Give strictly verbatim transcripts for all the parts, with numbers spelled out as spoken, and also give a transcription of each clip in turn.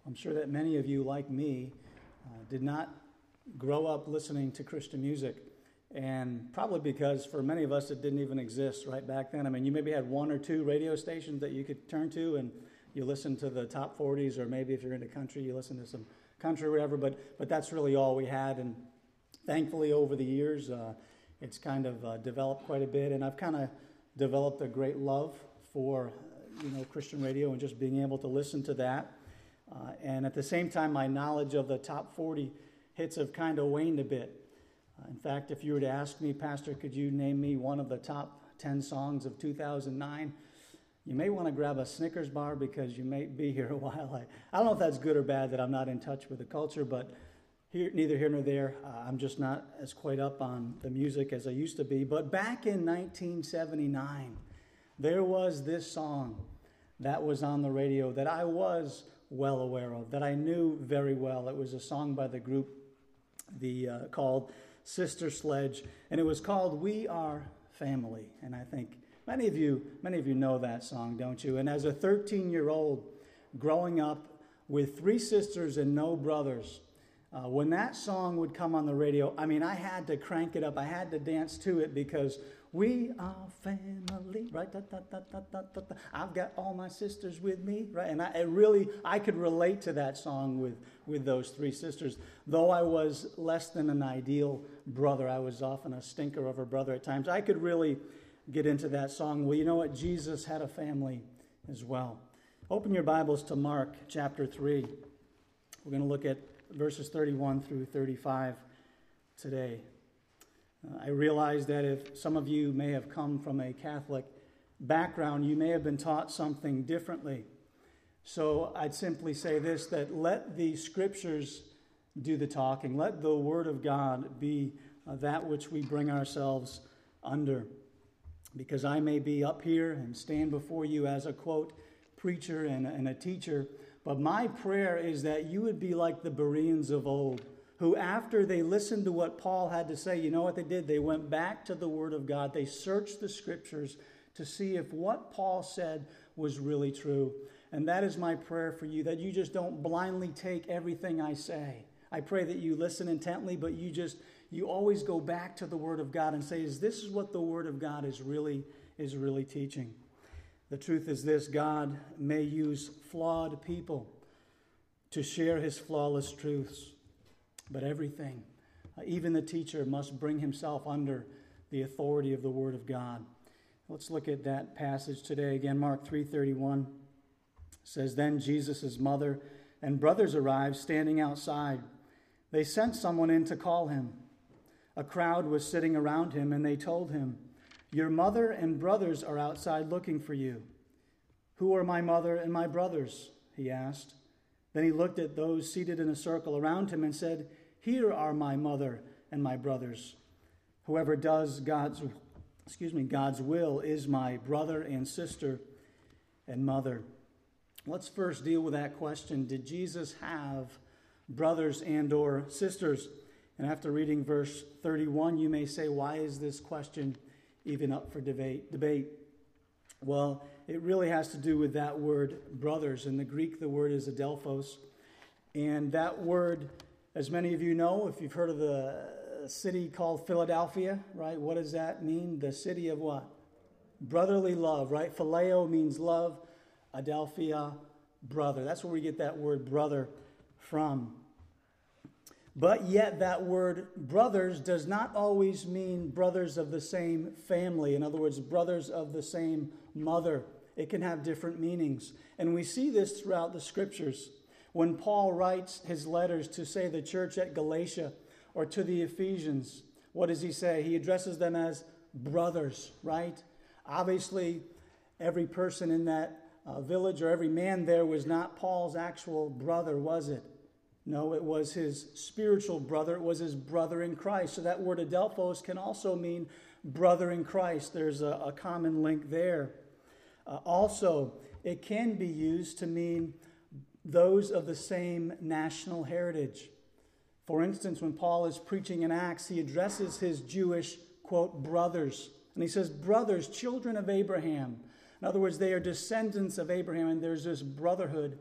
I'm sure that many of you, like me, uh, did not grow up listening to Christian music. And probably because for many of us it didn't even exist right back then. I mean, you maybe had one or two radio stations that you could turn to and you listen to the top forties, or maybe if you're into country, you listen to some country or whatever, but but that's really all we had. And thankfully over the years, uh, it's kind of uh, developed quite a bit, and I've kind of developed a great love for, uh, you know, Christian radio and just being able to listen to that. Uh, and at the same time, my knowledge of the top forty hits have kind of waned a bit. Uh, in fact, if you were to ask me, Pastor, could you name me one of the top ten songs of two thousand nine? You may want to grab a Snickers bar because you may be here a while. I, I don't know if that's good or bad that I'm not in touch with the culture, but here, neither here nor there. Uh, I'm just not as quite up on the music as I used to be. But back in nineteen seventy-nine, there was this song that was on the radio that I was well aware of, that I knew very well. It was a song by the group the uh, called Sister Sledge, and it was called We Are Family. And I think Many of you, many of you know that song, don't you? And as a thirteen-year-old growing up with three sisters and no brothers, uh, when that song would come on the radio, I mean, I had to crank it up. I had to dance to it because we are family, right? Da, da, da, da, da, da, da. I've got all my sisters with me, right? And I it really, I could relate to that song with, with those three sisters. Though I was less than an ideal brother, I was often a stinker of a brother at times, I could really get into that song. Well, you know what? Jesus had a family as well. Open your Bibles to Mark chapter three. We're going to look at verses thirty-one through thirty-five today. Uh, I realize that if some of you may have come from a Catholic background, you may have been taught something differently. So I'd simply say this, that let the Scriptures do the talking. Let the Word of God be uh, that which we bring ourselves under. Because I may be up here and stand before you as a, quote, preacher and, and a teacher, but my prayer is that you would be like the Bereans of old, who after they listened to what Paul had to say, you know what they did? They went back to the Word of God. They searched the Scriptures to see if what Paul said was really true. And that is my prayer for you, that you just don't blindly take everything I say. I pray that you listen intently, but you just you always go back to the Word of God and say, is this is what the Word of God is really is really teaching? The truth is this: God may use flawed people to share His flawless truths, but everything, uh, even the teacher, must bring himself under the authority of the Word of God. Let's look at that passage today again. Mark three thirty-one says, "Then Jesus' mother and brothers arrived, standing outside. They sent someone in to call him. A crowd was sitting around him, and they told him, 'Your mother and brothers are outside looking for you.' 'Who are my mother and my brothers?' he asked. Then he looked at those seated in a circle around him and said, 'Here are my mother and my brothers. Whoever does God's, excuse me, God's will is my brother and sister and mother.'" Let's first deal with that question. Did Jesus have brothers and or sisters? And after reading verse thirty-one, you may say, why is this question even up for debate? Debate. Well, it really has to do with that word brothers. In the Greek, the word is adelphos. And that word, as many of you know, if you've heard of the city called Philadelphia, right? What does that mean? The city of what? Brotherly love, right? Phileo means love. Adelphia, brother. That's where we get that word brother from. But yet that word brothers does not always mean brothers of the same family. In other words, brothers of the same mother. It can have different meanings. And we see this throughout the Scriptures. When Paul writes his letters to, say, the church at Galatia or to the Ephesians, what does he say? He addresses them as brothers, right? Obviously, every person in that uh, village or every man there was not Paul's actual brother, was it? No, it was his spiritual brother. It was his brother in Christ. So that word adelphos can also mean brother in Christ. There's a, a common link there. Uh, also, it can be used to mean those of the same national heritage. For instance, when Paul is preaching in Acts, he addresses his Jewish, quote, brothers. And he says, brothers, children of Abraham. In other words, they are descendants of Abraham, and there's this brotherhood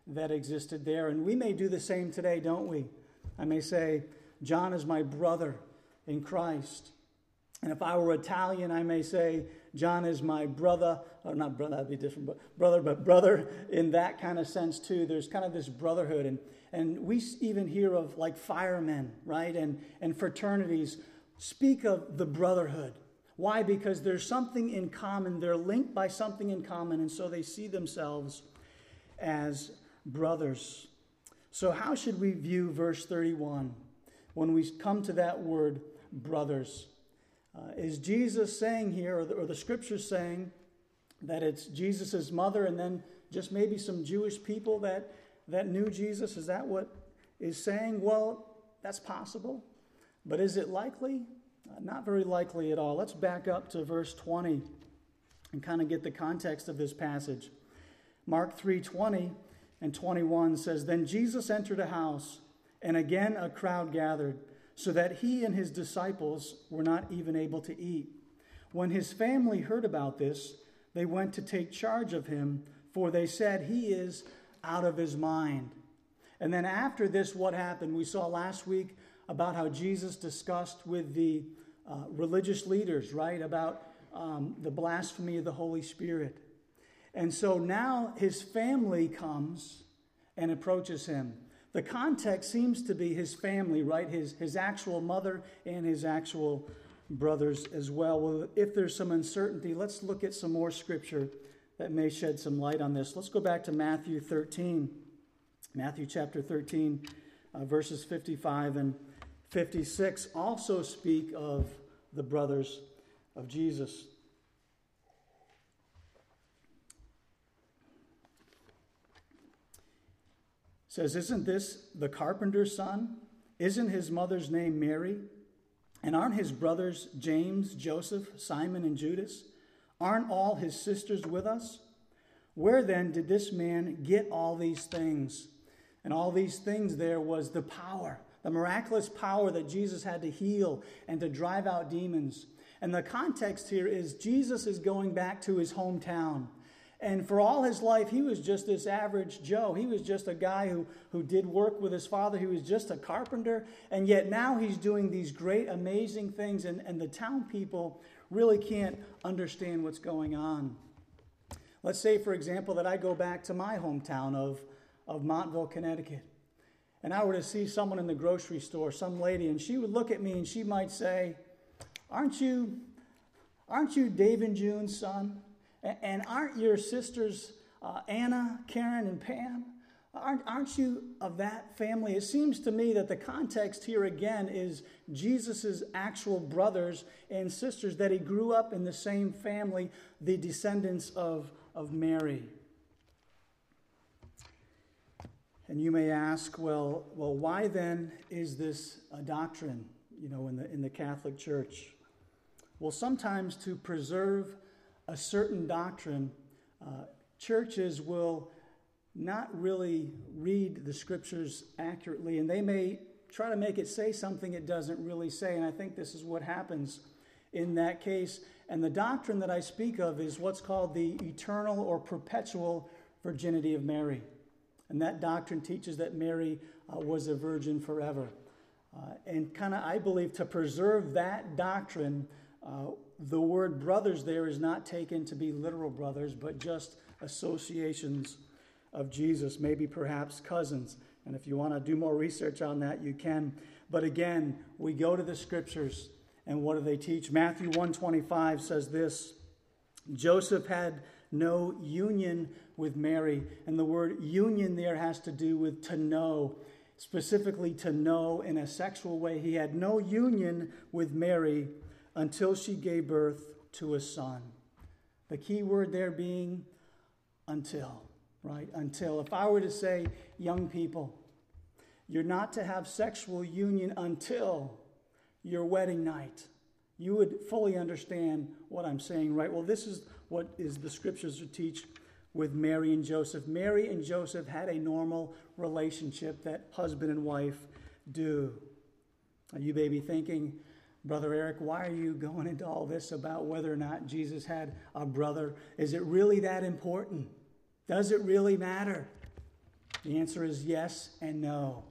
that existed there. And we may do the same today, don't we? I may say, John is my brother in Christ. And if I were Italian, I may say, John is my brother, or not brother, that'd be different, but brother, but brother in that kind of sense too. There's kind of this brotherhood. And, and we even hear of like firemen, right? And, and fraternities speak of the brotherhood. Why? Because there's something in common. They're linked by something in common, and so they see themselves as brothers. So how should we view verse thirty-one when we come to that word, brothers? Uh, is Jesus saying here, or the, or the scriptures saying, that it's Jesus' mother and then just maybe some Jewish people that, that knew Jesus? Is that what is saying? Well, that's possible. But is it likely? Uh, not very likely at all. Let's back up to verse twenty and kind of get the context of this passage. Mark three twenty and twenty-one says, Then Jesus entered a house, and again a crowd gathered, so that he and his disciples were not even able to eat. When his family heard about this, they went to take charge of him, for they said, he is out of his mind. And then after this, what happened? We saw last week about how Jesus discussed with the uh, religious leaders, right, about um, the blasphemy of the Holy Spirit. And so now his family comes and approaches him. The context seems to be his family, right? His, his actual mother and his actual brothers as well. Well, if there's some uncertainty, let's look at some more scripture that may shed some light on this. Let's go back to Matthew thirteen. Matthew chapter thirteen, uh, verses fifty-five and fifty-six also speak of the brothers of Jesus. Says, isn't this the carpenter's son? Isn't his mother's name Mary? And aren't his brothers James, Joseph, Simon, and Judas? Aren't all his sisters with us? Where then did this man get all these things? And all these things there was the power, the miraculous power that Jesus had to heal and to drive out demons. And the context here is Jesus is going back to his hometown. And for all his life, he was just this average Joe. He was just a guy who, who did work with his father. He was just a carpenter. And yet now he's doing these great, amazing things. And, and the town people really can't understand what's going on. Let's say, for example, that I go back to my hometown of, of Montville, Connecticut. And I were to see someone in the grocery store, some lady, and she would look at me and she might say, aren't you, aren't you Dave and June's son? And aren't your sisters uh, Anna, Karen, and Pam? Aren't, aren't you of that family? It seems to me that the context here again is Jesus' actual brothers and sisters, that he grew up in the same family, the descendants of, of Mary. And you may ask, well, well, why then is this a doctrine, you know, in the in the Catholic Church? Well, sometimes to preserve a certain doctrine, uh, churches will not really read the scriptures accurately, and they may try to make it say something it doesn't really say, and I think this is what happens in that case. And the doctrine that I speak of is what's called the eternal or perpetual virginity of Mary. And that doctrine teaches that Mary uh, was a virgin forever. Uh, and kind of, I believe, to preserve that doctrine, uh, the word brothers there is not taken to be literal brothers, but just associations of Jesus, maybe perhaps cousins. And if you want to do more research on that, you can. But again, we go to the scriptures, and what do they teach? Matthew one twenty-five says this, Joseph had no union with Mary. And the word union there has to do with to know, specifically to know in a sexual way. He had no union with Mary until she gave birth to a son. The key word there being until, right? Until. If I were to say, young people, you're not to have sexual union until your wedding night, you would fully understand what I'm saying, right? Well, this is what is the scriptures to teach with Mary and Joseph. Mary and Joseph had a normal relationship that husband and wife do. Now, you may be thinking, Brother Eric, why are you going into all this about whether or not Jesus had a brother? Is it really that important? Does it really matter? The answer is yes and no.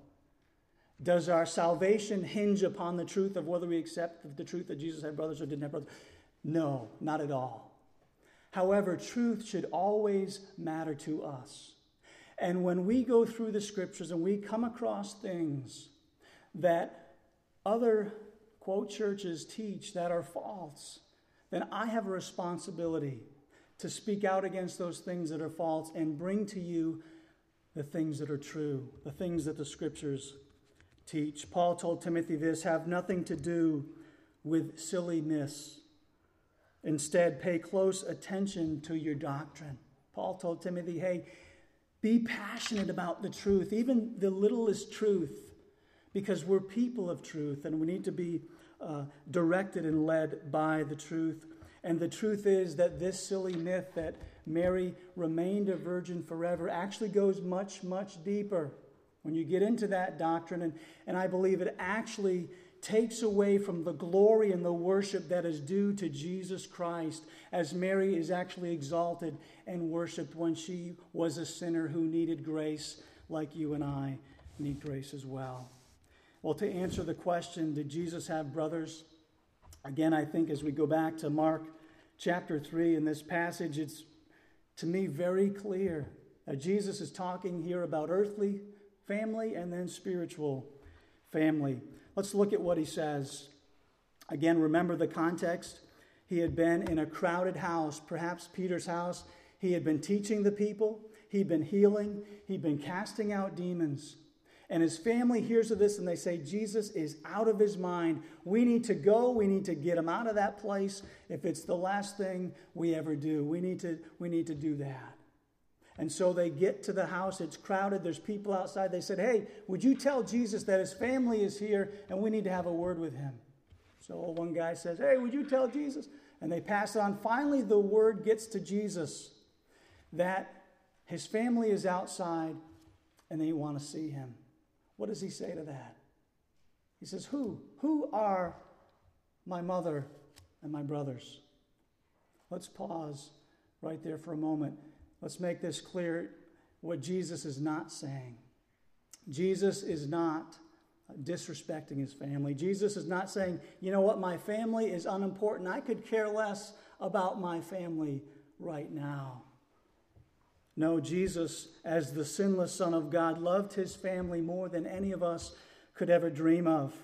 Does our salvation hinge upon the truth of whether we accept the truth that Jesus had brothers or didn't have brothers? No, not at all. However, truth should always matter to us. And when we go through the scriptures and we come across things that other, quote, churches teach that are false, then I have a responsibility to speak out against those things that are false and bring to you the things that are true, the things that the scriptures teach. Paul told Timothy this: have nothing to do with silliness. Instead, pay close attention to your doctrine. Paul told Timothy, hey, be passionate about the truth, even the littlest truth, because we're people of truth and we need to be uh, directed and led by the truth. And the truth is that this silly myth that Mary remained a virgin forever actually goes much, much deeper when you get into that doctrine. And, and I believe it actually takes away from the glory and the worship that is due to Jesus Christ, as Mary is actually exalted and worshiped when she was a sinner who needed grace like you and I need grace as well. Well, to answer the question, did Jesus have brothers? Again, I think as we go back to Mark chapter three in this passage, it's to me very clear that Jesus is talking here about earthly family and then spiritual family. Let's look at what he says. Again, remember the context. He had been in a crowded house, perhaps Peter's house. He had been teaching the people. He'd been healing. He'd been casting out demons. And his family hears of this and they say, Jesus is out of his mind. We need to go. We need to get him out of that place. If it's the last thing we ever do, we need to, we need to do that. And so they get to the house. It's crowded. There's people outside. They said, hey, would you tell Jesus that his family is here and we need to have a word with him? So one guy says, hey, would you tell Jesus? And they pass it on. Finally, the word gets to Jesus that his family is outside and they want to see him. What does he say to that? He says, who? Who are my mother and my brothers? Let's pause right there for a moment. Let's make this clear what Jesus is not saying. Jesus is not disrespecting his family. Jesus is not saying, you know what, my family is unimportant. I could care less about my family right now. No, Jesus, as the sinless Son of God, loved his family more than any of us could ever dream of.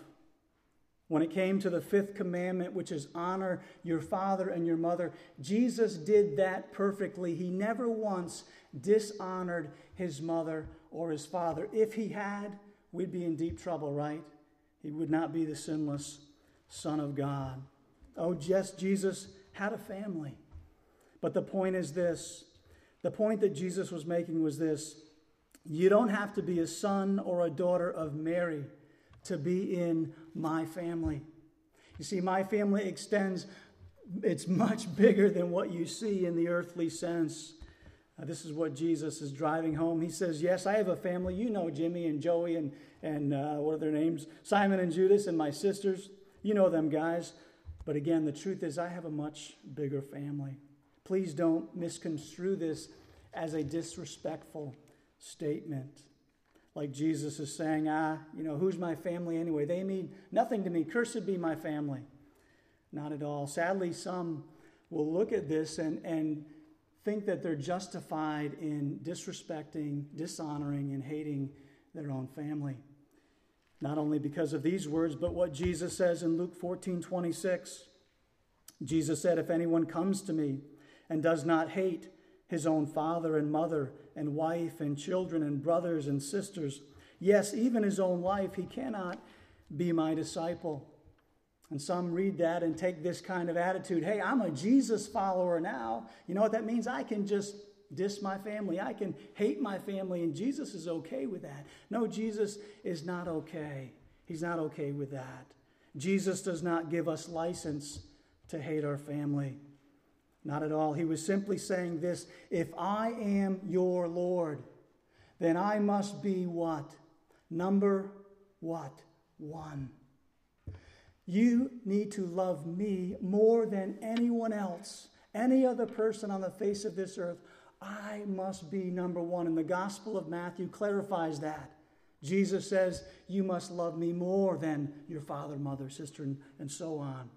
When it came to the fifth commandment, which is honor your father and your mother, Jesus did that perfectly. He never once dishonored his mother or his father. If he had, we'd be in deep trouble, right? He would not be the sinless Son of God. Oh, yes, Jesus had a family. But the point is this. The point that Jesus was making was this. You don't have to be a son or a daughter of Mary to be in my family. You see, my family extends, it's much bigger than what you see in the earthly sense. Uh, this is what Jesus is driving home. He says, yes, I have a family. You know Jimmy and Joey and, and uh, what are their names? Simon and Judas and my sisters. You know them guys. But again, the truth is I have a much bigger family. Please don't misconstrue this as a disrespectful statement. Like Jesus is saying, ah, you know, who's my family anyway? They mean nothing to me. Cursed be my family. Not at all. Sadly, some will look at this and, and think that they're justified in disrespecting, dishonoring, and hating their own family. Not only because of these words, but what Jesus says in Luke fourteen twenty-six. Jesus said, if anyone comes to me and does not hate his own father and mother and wife and children and brothers and sisters, yes, even his own life, he cannot be my disciple. And some read that and take this kind of attitude. Hey, I'm a Jesus follower now. You know what that means? I can just diss my family. I can hate my family, and Jesus is okay with that. No, Jesus is not okay. He's not okay with that. Jesus does not give us license to hate our family. Not at all. He was simply saying this: if I am your Lord, then I must be what? Number what? One. You need to love me more than anyone else, any other person on the face of this earth. I must be number one. And the Gospel of Matthew clarifies that. Jesus says, you must love me more than your father, mother, sister, and, and so on.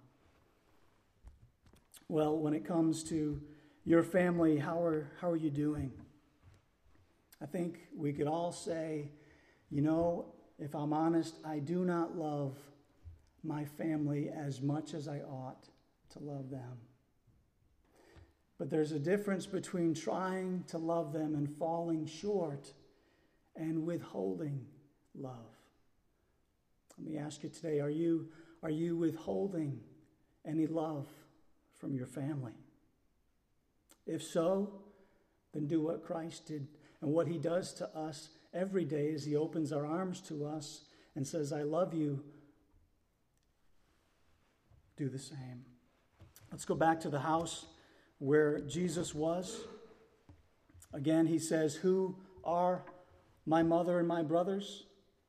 Well, when it comes to your family, how are, how are you doing? I think we could all say, you know, if I'm honest, I do not love my family as much as I ought to love them. But there's a difference between trying to love them and falling short and withholding love. Let me ask you today, are you, are you withholding any love from your family? If so, then do what Christ did. And what he does to us every day is he opens our arms to us and says, I love you. Do the same. Let's go back to the house where Jesus was. Again, he says, who are my mother and my brothers?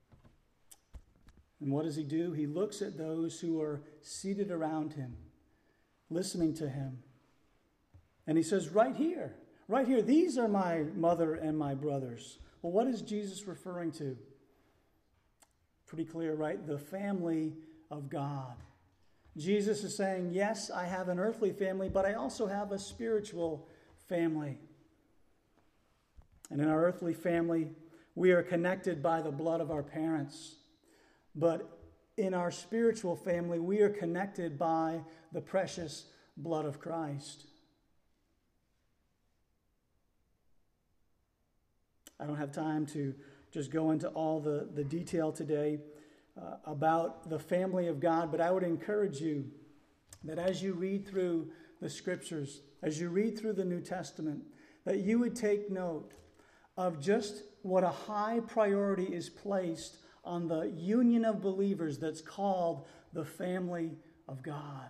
And what does he do? He looks at those who are seated around him, listening to him. And he says, right here, right here, these are my mother and my brothers. Well, what is Jesus referring to? Pretty clear, right? The family of God. Jesus is saying, yes, I have an earthly family, but I also have a spiritual family. And in our earthly family, we are connected by the blood of our parents. But in our spiritual family, we are connected by the precious blood of Christ. I don't have time to just go into all the, the detail today uh, about the family of God, but I would encourage you that as you read through the scriptures, as you read through the New Testament, that you would take note of just what a high priority is placed on the union of believers that's called the family of God.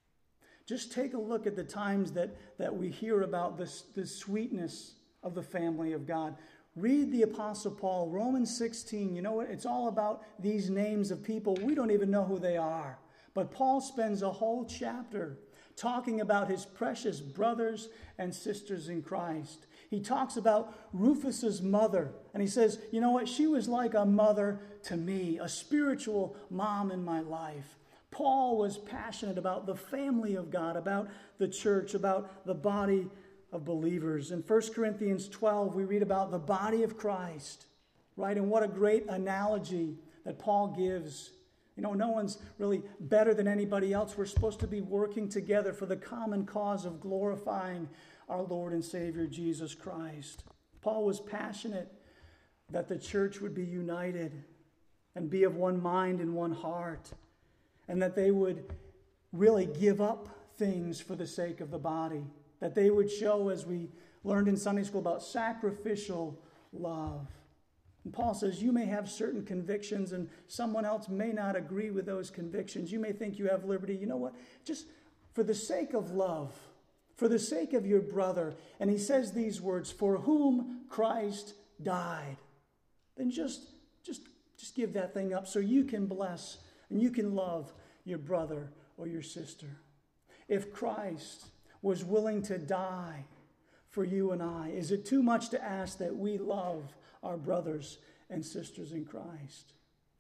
Just take a look at the times that, that we hear about this, this sweetness of the family of God. Read the Apostle Paul, Romans sixteen. You know what? It's all about these names of people. We don't even know who they are. But Paul spends a whole chapter talking about his precious brothers and sisters in Christ. He talks about Rufus's mother, and he says, you know what? She was like a mother to me, a spiritual mom in my life. Paul was passionate about the family of God, about the church, about the body of believers. In First Corinthians twelve, we read about the body of Christ, right? And what a great analogy that Paul gives. You know, no one's really better than anybody else. We're supposed to be working together for the common cause of glorifying our Lord and Savior, Jesus Christ. Paul was passionate that the church would be united and be of one mind and one heart, and that they would really give up things for the sake of the body, that they would show, as we learned in Sunday school, about sacrificial love. And Paul says, you may have certain convictions and someone else may not agree with those convictions. You may think you have liberty. You know what? Just for the sake of love, for the sake of your brother. And he says these words, for whom Christ died. Then just, just, just give that thing up so you can bless and you can love your brother or your sister. If Christ was willing to die for you and I, is it too much to ask that we love our brothers and sisters in Christ?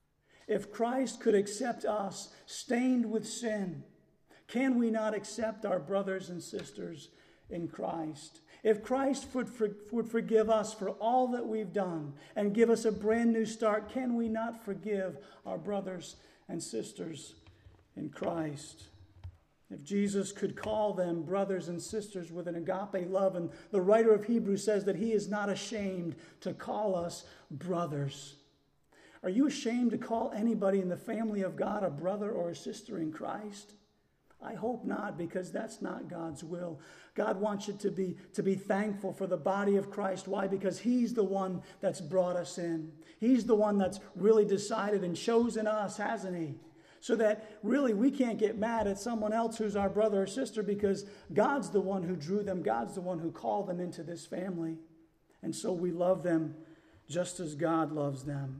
If Christ could accept us stained with sin, can we not accept our brothers and sisters in Christ? If Christ would, for, would forgive us for all that we've done and give us a brand new start, can we not forgive our brothers and sisters in Christ? If Jesus could call them brothers and sisters with an agape love, and the writer of Hebrews says that he is not ashamed to call us brothers. Are you ashamed to call anybody in the family of God a brother or a sister in Christ? I hope not, because that's not God's will. God wants you to be, to be thankful for the body of Christ. Why? Because he's the one that's brought us in. He's the one that's really decided and chosen us, hasn't he? So that really we can't get mad at someone else who's our brother or sister, because God's the one who drew them. God's the one who called them into this family. And so we love them just as God loves them.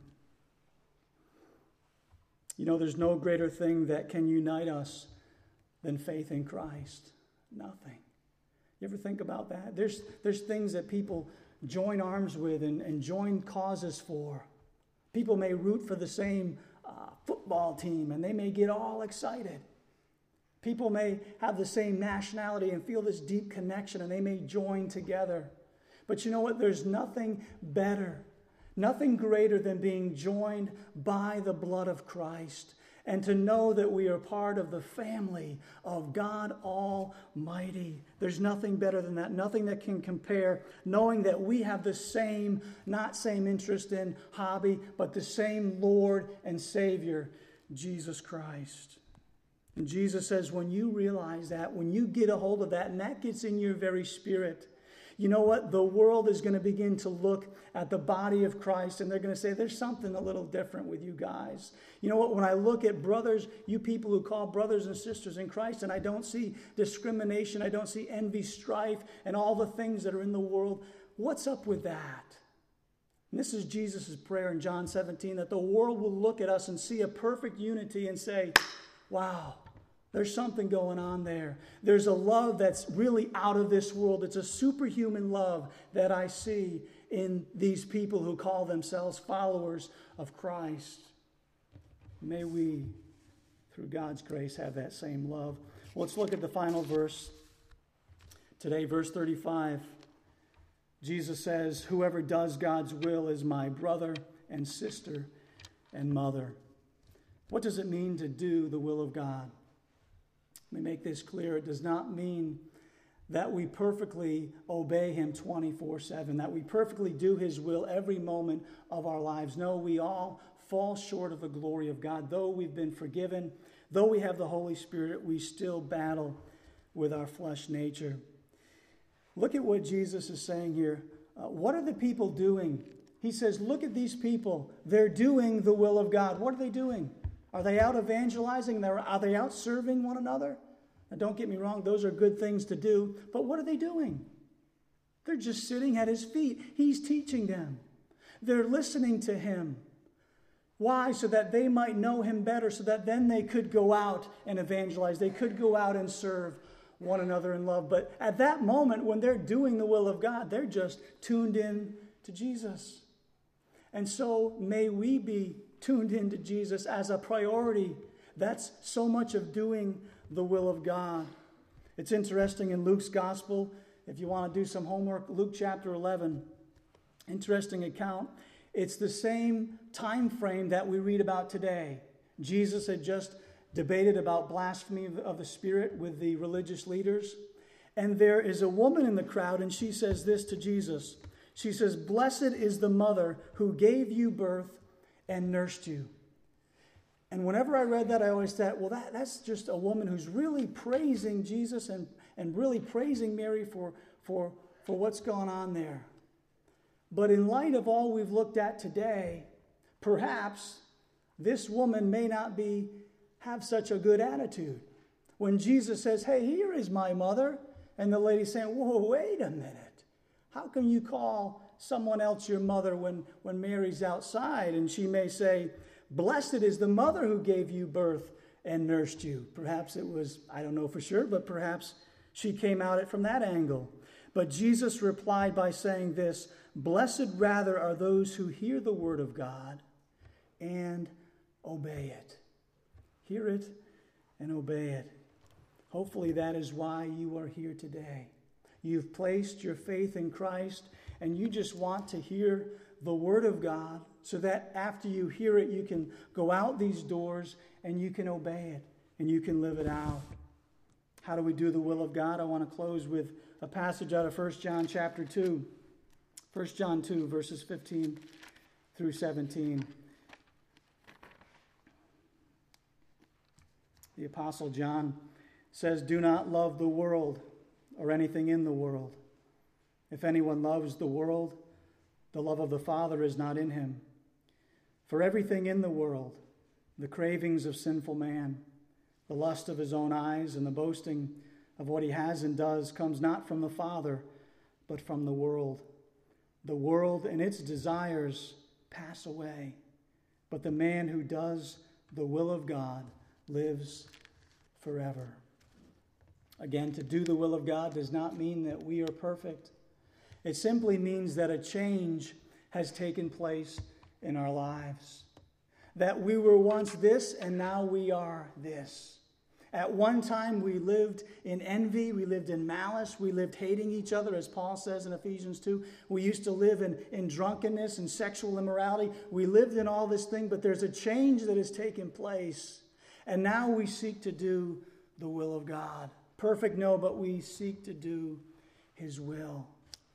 You know, there's no greater thing that can unite us than faith in Christ. Nothing. You ever think about that? There's, there's things that people join arms with and, and join causes for. People may root for the same uh, football team and they may get all excited. People may have the same nationality and feel this deep connection and they may join together. But you know what? There's nothing better, nothing greater than being joined by the blood of Christ and to know that we are part of the family of God Almighty. There's nothing better than that, nothing that can compare, knowing that we have the same, not same interest in hobby, but the same Lord and Savior, Jesus Christ. And Jesus says, when you realize that, when you get a hold of that, and that gets in your very spirit, you know what? The world is going to begin to look at the body of Christ and they're going to say, there's something a little different with you guys. You know what? When I look at brothers, you people who call brothers and sisters in Christ, and I don't see discrimination, I don't see envy, strife, and all the things that are in the world, what's up with that? And this is Jesus' prayer in John seventeen, that the world will look at us and see a perfect unity and say, wow, there's something going on there. There's a love that's really out of this world. It's a superhuman love that I see in these people who call themselves followers of Christ. May we, through God's grace, have that same love. Well, let's look at the final verse today, verse thirty-five. Jesus says, whoever does God's will is my brother and sister and mother. What does it mean to do the will of God? Let me make this clear. It does not mean that we perfectly obey him twenty-four seven, that we perfectly do his will every moment of our lives. No, we all fall short of the glory of God. Though we've been forgiven, though we have the Holy Spirit, we still battle with our flesh nature. Look at what Jesus is saying here. Uh, what are the people doing? He says, look at these people. They're doing the will of God. What are they doing? Are they out evangelizing? Are they out serving one another? Now, don't get me wrong, those are good things to do, but what are they doing? They're just sitting at his feet. He's teaching them. They're listening to him. Why? So that they might know him better, so that then they could go out and evangelize. They could go out and serve one another in love. But at that moment, when they're doing the will of God, they're just tuned in to Jesus. And so may we be tuned into Jesus as a priority. That's so much of doing the will of God. It's interesting in Luke's gospel, if you want to do some homework, Luke chapter eleven, interesting account. It's the same time frame that we read about today. Jesus had just debated about blasphemy of the Spirit with the religious leaders. And there is a woman in the crowd, and she says this to Jesus. She says, blessed is the mother who gave you birth and nursed you. And whenever I read that, I always thought, well, that, that's just a woman who's really praising Jesus and, and really praising Mary for, for, for what's going on there. But in light of all we've looked at today, perhaps this woman may not be have such a good attitude. When Jesus says, hey, here is my mother, and the lady's saying, whoa, wait a minute. How can you call someone else your mother when, when Mary's outside? And she may say, blessed is the mother who gave you birth and nursed you. Perhaps it was, I don't know for sure, but perhaps she came at it from that angle. But Jesus replied by saying this, blessed rather are those who hear the word of God and obey it. Hear it and obey it. Hopefully that is why you are here today. You've placed your faith in Christ and you just want to hear the word of God so that after you hear it, you can go out these doors and you can obey it and you can live it out. How do we do the will of God? I want to close with a passage out of First John chapter two. First John two, verses fifteen through seventeen. The Apostle John says, do not love the world or anything in the world. If anyone loves the world, the love of the Father is not in him. For everything in the world, the cravings of sinful man, the lust of his own eyes, and the boasting of what he has and does comes not from the Father, but from the world. The world and its desires pass away, but the man who does the will of God lives forever. Again, to do the will of God does not mean that we are perfect. It simply means that a change has taken place in our lives. That we were once this and now we are this. At one time we lived in envy, we lived in malice, we lived hating each other, as Paul says in Ephesians two. We used to live in, in drunkenness and sexual immorality. We lived in all this thing, but there's a change that has taken place. And now we seek to do the will of God. Perfect, no, but we seek to do His will.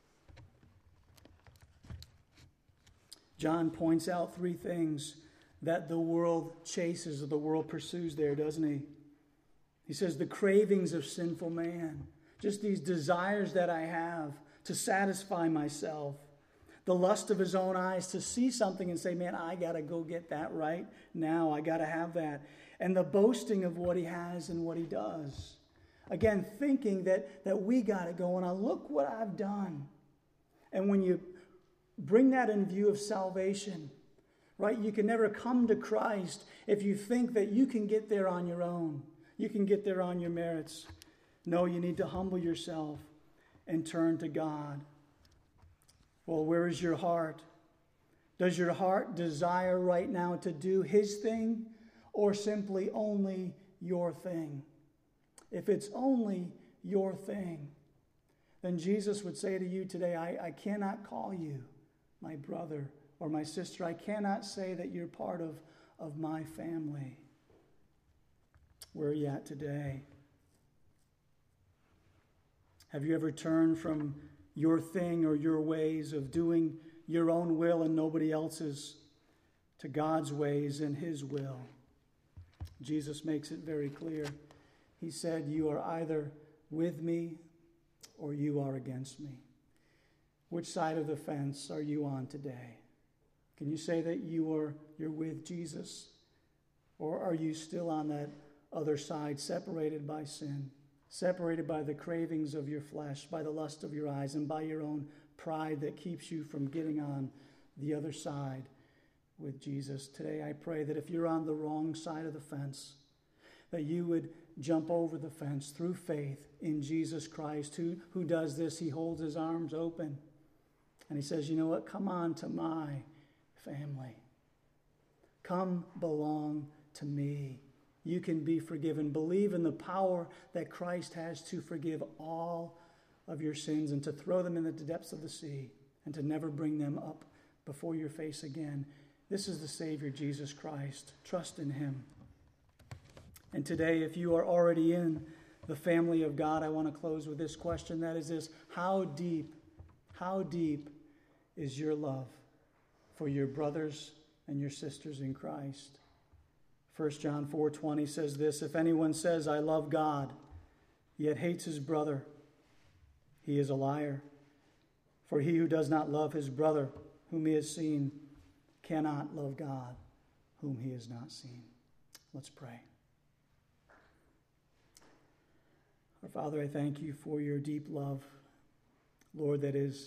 John points out three things that the world chases or the world pursues there, doesn't he? He says the cravings of sinful man, just these desires that I have to satisfy myself, the lust of his own eyes to see something and say, man, I got to go get that right now. I got to have that. And the boasting of what he has and what he does. Again, thinking that, that we got it going on. Look what I've done. And when you bring that in view of salvation, right, you can never come to Christ if you think that you can get there on your own. You can get there on your merits. No, you need to humble yourself and turn to God. Well, where is your heart? Does your heart desire right now to do His thing or simply only your thing? If it's only your thing, then Jesus would say to you today, I, I cannot call you my brother or my sister. I cannot say that you're part of, of my family. Where are you at today? Have you ever turned from your thing or your ways of doing your own will and nobody else's to God's ways and His will? Jesus makes it very clear. He said, you are either with me or you are against me. Which side of the fence are you on today? Can you say that you are you're with Jesus? Or are you still on that other side, separated by sin, separated by the cravings of your flesh, by the lust of your eyes, and by your own pride that keeps you from getting on the other side with Jesus? Today I pray that if you're on the wrong side of the fence, that you would jump over the fence through faith in Jesus Christ, who, who does this. He holds His arms open and He says, you know what? Come on to my family. Come belong to me. You can be forgiven. Believe in the power that Christ has to forgive all of your sins and to throw them in the depths of the sea and to never bring them up before your face again. This is the Savior, Jesus Christ. Trust in Him. And today, if you are already in the family of God, I want to close with this question. That is this: how deep, how deep is your love for your brothers and your sisters in Christ? First John four twenty says this: if anyone says, I love God, yet hates his brother, he is a liar. For he who does not love his brother, whom he has seen, cannot love God, whom he has not seen. Let's pray. Our Father, I thank you for your deep love, Lord, that is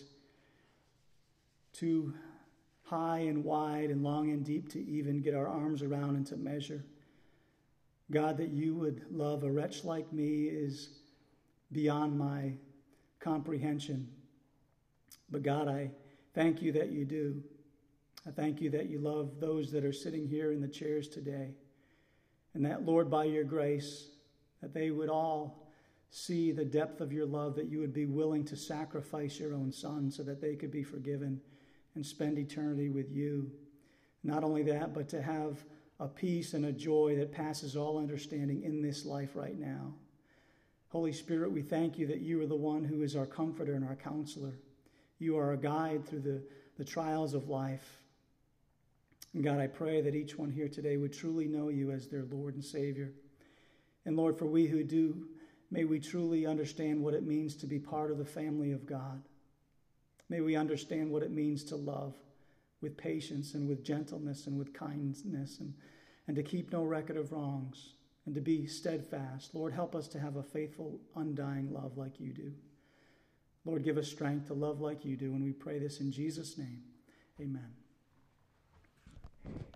too high and wide and long and deep to even get our arms around and to measure. God, that you would love a wretch like me is beyond my comprehension. But God, I thank you that you do. I thank you that you love those that are sitting here in the chairs today. And that, Lord, by your grace, that they would all see the depth of your love, that you would be willing to sacrifice your own Son so that they could be forgiven and spend eternity with you. Not only that, but to have a peace and a joy that passes all understanding in this life right now. Holy Spirit, we thank you that you are the one who is our comforter and our counselor. You are a guide through the, the trials of life. And God, I pray that each one here today would truly know you as their Lord and Savior. And Lord, for we who do, may we truly understand what it means to be part of the family of God. May we understand what it means to love with patience and with gentleness and with kindness, and, and to keep no record of wrongs and to be steadfast. Lord, help us to have a faithful, undying love like you do. Lord, give us strength to love like you do, and we pray this in Jesus' name. Amen.